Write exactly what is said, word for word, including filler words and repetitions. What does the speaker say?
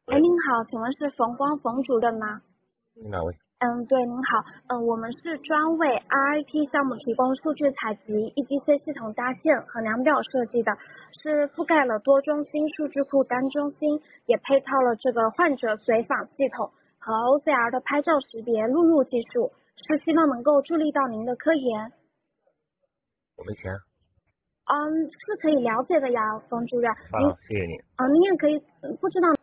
哎，您好，请问是冯光冯主任吗？ 你哪位？ 嗯，对，您好，嗯，我们是专为 R I T 项目提供数据采集、E D C 系统搭建和量表设计的，是覆盖了多中心数据库单中心，也配套了这个患者随访系统和 O C R 的拍照识别录入技术，是希望能够助力到您的科研。 我没钱。 嗯，是可以了解的呀，冯主任，您， 好，谢谢你。 啊，您也可以，嗯不知道。